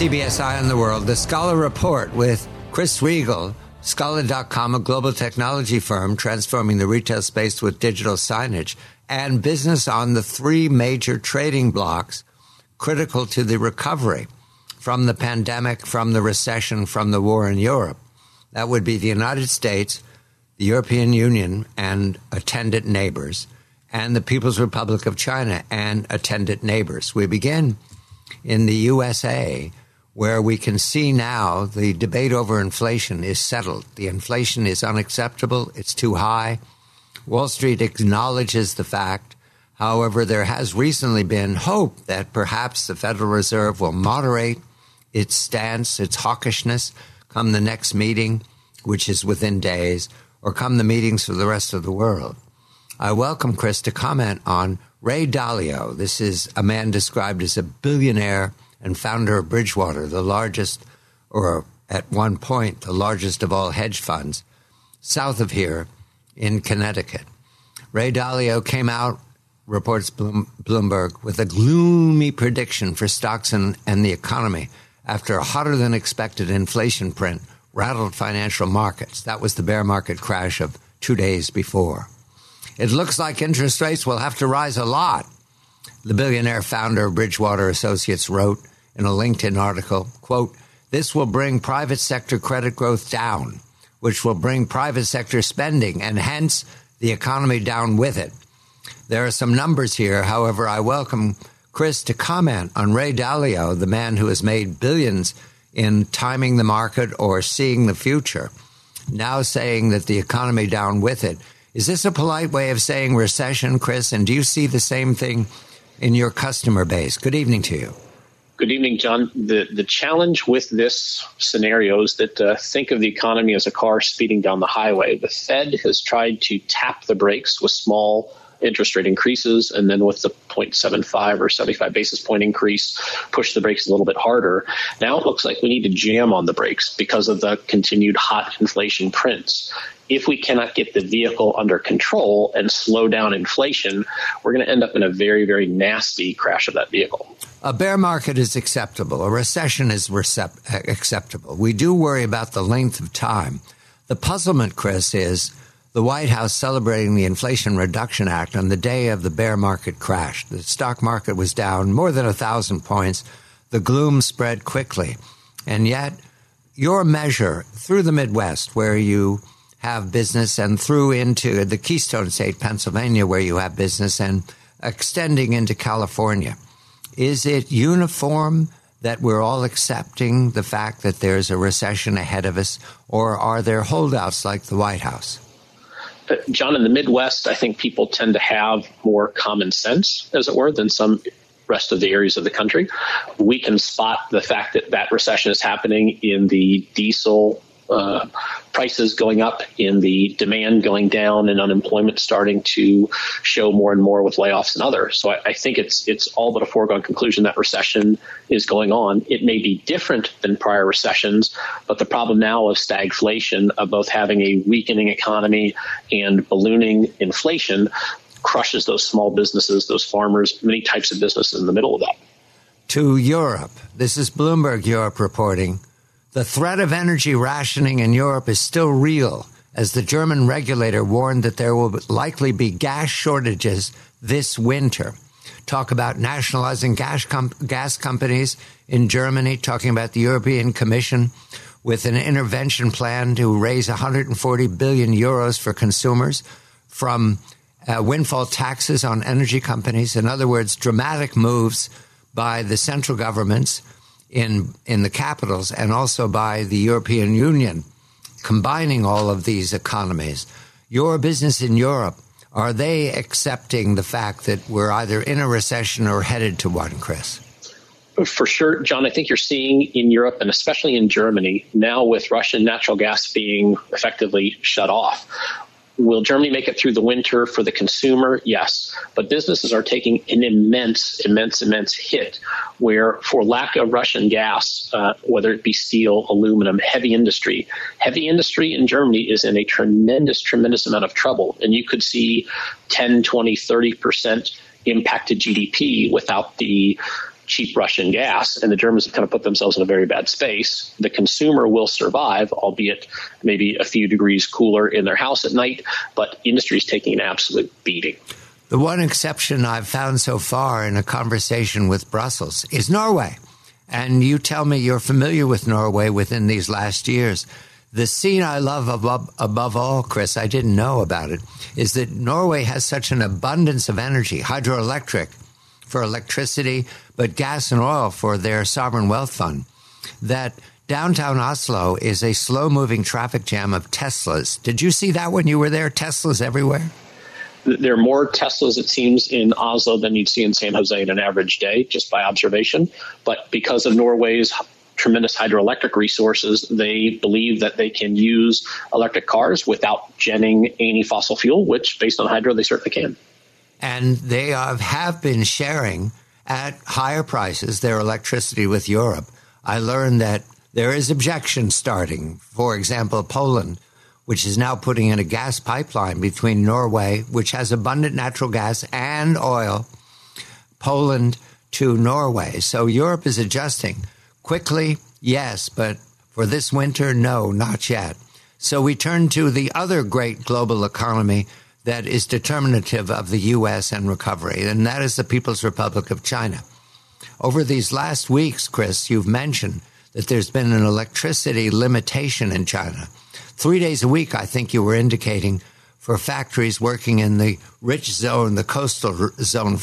CBS Eye on the World, the Scholar Report with Chris Riegel, Scholar.com, a global technology firm transforming the retail space with digital signage, and business on the three major trading blocks critical to the recovery from the pandemic, from the recession, from the war in Europe. That would be the United States, the European Union and attendant neighbors, and the People's Republic of China and attendant neighbors. We begin in the USA, where we can see now the debate over inflation is settled. The inflation is unacceptable. It's too high. Wall Street acknowledges the fact. However, there has recently been hope that perhaps the Federal Reserve will moderate its stance, its hawkishness, come the next meeting, which is within days, or come the meetings for the rest of the world. I welcome Chris to comment on Ray Dalio. This is a man described as a billionaire and founder of Bridgewater, the largest, or at one point, the largest of all hedge funds, south of here in Connecticut. Ray Dalio came out, reports Bloomberg, with a gloomy prediction for stocks and the economy after a hotter-than-expected inflation print rattled financial markets. That was the bear market crash of 2 days before. It looks like interest rates will have to rise a lot, the billionaire founder of Bridgewater Associates wrote in a LinkedIn article, quote, "This will bring private sector credit growth down, which will bring private sector spending and hence the economy down with it." There are some numbers here. However, I welcome Chris to comment on Ray Dalio, the man who has made billions in timing the market or seeing the future, now saying that the economy down with it. Is this a polite way of saying recession, Chris? And do you see the same thing in your customer base? Good evening to you. Good evening, John. The challenge with this scenario is that think of the economy as a car speeding down the highway. The Fed has tried to tap the brakes with small interest rate increases, and then with the 0.75 or 75 basis point increase, push the brakes a little bit harder. Now it looks like we need to jam on the brakes because of the continued hot inflation prints. If we cannot get the vehicle under control and slow down inflation, we're going to end up in a very, very nasty crash of that vehicle. A bear market is acceptable. A recession is acceptable. We do worry about the length of time. The puzzlement, Chris, is the White House celebrating the Inflation Reduction Act on the day of the bear market crash. The stock market was down more than 1,000 points. The gloom spread quickly. And yet, your measure through the Midwest, where you have business, and through into the Keystone State, Pennsylvania, where you have business, and extending into California, is it uniform that we're all accepting the fact that there's a recession ahead of us, or are there holdouts like the White House? John, in the Midwest, I think people tend to have more common sense, as it were, than some rest of the areas of the country. We can spot the fact that that recession is happening in the diesel prices going up, in the demand going down, and unemployment starting to show more and more with layoffs and others. So I think it's all but a foregone conclusion that recession is going on. It may be different than prior recessions, but the problem now of stagflation, of both having a weakening economy and ballooning inflation, crushes those small businesses, those farmers, many types of businesses in the middle of that. To Europe. This is Bloomberg Europe reporting. The threat of energy rationing in Europe is still real, as the German regulator warned that there will likely be gas shortages this winter. Talk about nationalizing gas companies in Germany, talking about the European Commission with an intervention plan to raise 140 billion euros for consumers from windfall taxes on energy companies. In other words, dramatic moves by the central governments in the capitals and also by the European Union, combining all of these economies. Your business in Europe, are they accepting the fact that we're either in a recession or headed to one, Chris? For sure, John, I think you're seeing in Europe, and especially in Germany, now with Russian natural gas being effectively shut off, will Germany make it through the winter for the consumer? Yes. But businesses are taking an immense hit where, for lack of Russian gas, whether it be steel, aluminum, heavy industry in Germany is in a tremendous amount of trouble. And you could see 10, 20, 30% impacted GDP without the cheap Russian gas, and the Germans have kind of put themselves in a very bad space. The consumer will survive, albeit maybe a few degrees cooler in their house at night, but industry is taking an absolute beating. The one exception I've found so far in a conversation with Brussels is Norway. And you tell me you're familiar with Norway within these last years. The scene I love above all, Chris, I didn't know about it, is that Norway has such an abundance of energy, hydroelectric for electricity, but gas and oil for their sovereign wealth fund, that downtown Oslo is a slow-moving traffic jam of Teslas. Did you see that when you were there? Teslas everywhere? There are more Teslas, it seems, in Oslo than you'd see in San Jose in an average day, just by observation. But because of Norway's tremendous hydroelectric resources, they believe that they can use electric cars without genning any fossil fuel, which, based on hydro, they certainly can. And they have been sharing at higher prices their electricity with Europe. I learned that there is objection starting. For example, Poland, which is now putting in a gas pipeline between Norway, which has abundant natural gas and oil, Poland to Norway. So Europe is adjusting. Quickly, yes, but for this winter, no, not yet. So we turn to the other great global economy that is determinative of the U.S. and recovery, and that is the People's Republic of China. Over these last weeks, Chris, you've mentioned that there's been an electricity limitation in China. 3 days a week, I think you were indicating, for factories working in the rich zone, the coastal zone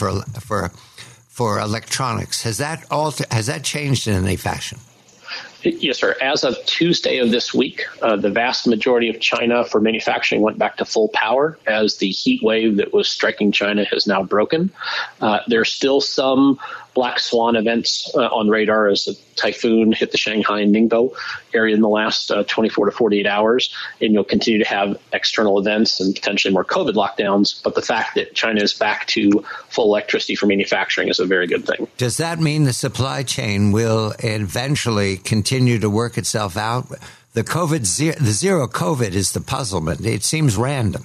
for electronics. Has that changed in any fashion? Yes, sir. As of Tuesday of this week, the vast majority of China for manufacturing went back to full power as the heat wave that was striking China has now broken. There's still some black swan events on radar as a typhoon hit the Shanghai and Ningbo area in the last 24 to 48 hours. And you'll continue to have external events and potentially more COVID lockdowns. But the fact that China is back to full electricity for manufacturing is a very good thing. Does that mean the supply chain will eventually continue to work itself out? The zero COVID is the puzzlement. It seems random.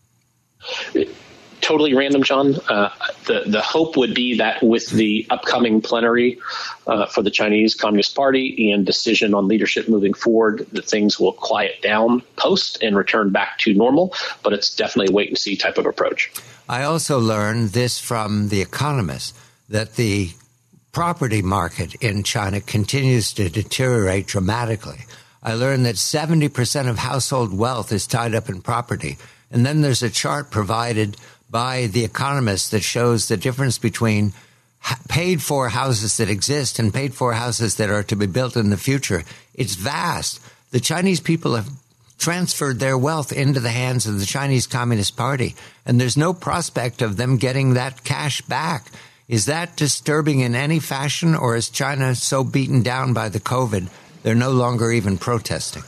Totally random, John. The hope would be that with the upcoming plenary for the Chinese Communist Party and decision on leadership moving forward, that things will quiet down post and return back to normal. But it's definitely a wait and see type of approach. I also learned this from The Economist, that the property market in China continues to deteriorate dramatically. I learned that 70% of household wealth is tied up in property. And then there's a chart provided by The Economist that shows the difference between paid-for houses that exist and paid-for houses that are to be built in the future. It's vast. The Chinese people have transferred their wealth into the hands of the Chinese Communist Party, and there's no prospect of them getting that cash back. Is that disturbing in any fashion, or is China so beaten down by the COVID they're no longer even protesting?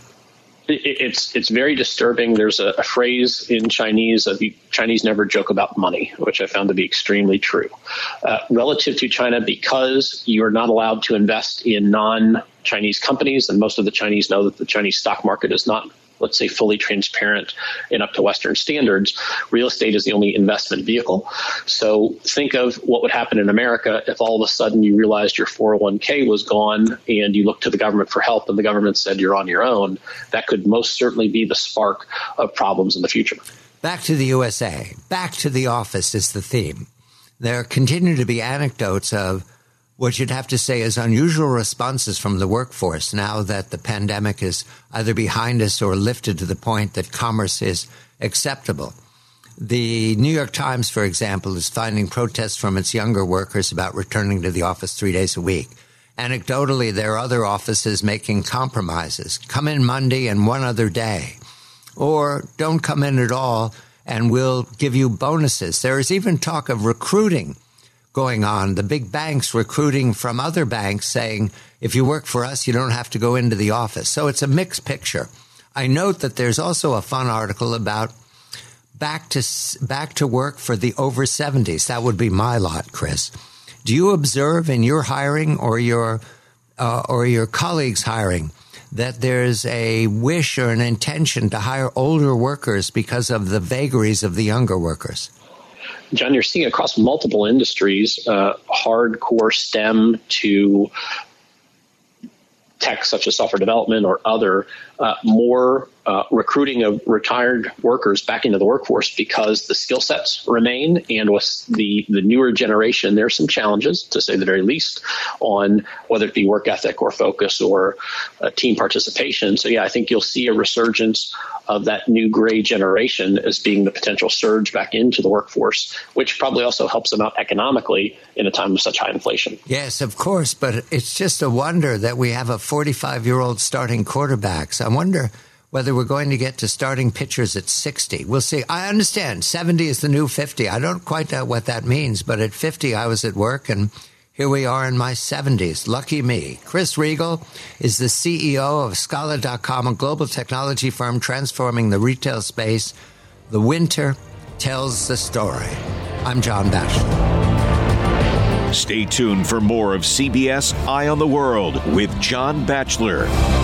It's very disturbing. There's a phrase in Chinese of Chinese never joke about money, which I found to be extremely true. Relative to China, because you're not allowed to invest in non-Chinese companies, and most of the Chinese know that the Chinese stock market is not, let's say, fully transparent and up to Western standards, real estate is the only investment vehicle. So think of what would happen in America if all of a sudden you realized your 401k was gone and you looked to the government for help and the government said you're on your own. That could most certainly be the spark of problems in the future. Back to the USA, back to the office is the theme. There continue to be anecdotes of what you'd have to say is unusual responses from the workforce now that the pandemic is either behind us or lifted to the point that commerce is acceptable. The New York Times, for example, is finding protests from its younger workers about returning to the office 3 days a week. Anecdotally, there are other offices making compromises. Come in Monday and one other day. Or don't come in at all and we'll give you bonuses. There is even talk of recruiting going on, the big banks recruiting from other banks saying, if you work for us, you don't have to go into the office. So it's a mixed picture. I note that there's also a fun article about back to work for the over 70s. That would be my lot, Chris. Do you observe in your hiring or your colleagues' hiring that there's a wish or an intention to hire older workers because of the vagaries of the younger workers? John, you're seeing across multiple industries, hardcore STEM to tech such as software development or other, more recruiting of retired workers back into the workforce because the skill sets remain. And with the newer generation, there are some challenges, to say the very least, on whether it be work ethic or focus or team participation. So, yeah, I think you'll see a resurgence of that new gray generation as being the potential surge back into the workforce, which probably also helps them out economically in a time of such high inflation. Yes, of course. But it's just a wonder that we have a 45-year-old starting quarterbacks. I wonder whether we're going to get to starting pitchers at 60. We'll see. I understand 70 is the new 50. I don't quite know what that means, but at 50, I was at work, and here we are in my 70s. Lucky me. Chris Riegel is the CEO of Scala.com, a global technology firm transforming the retail space. The winter tells the story. I'm John Batchelor. Stay tuned for more of CBS Eye on the World with John Batchelor.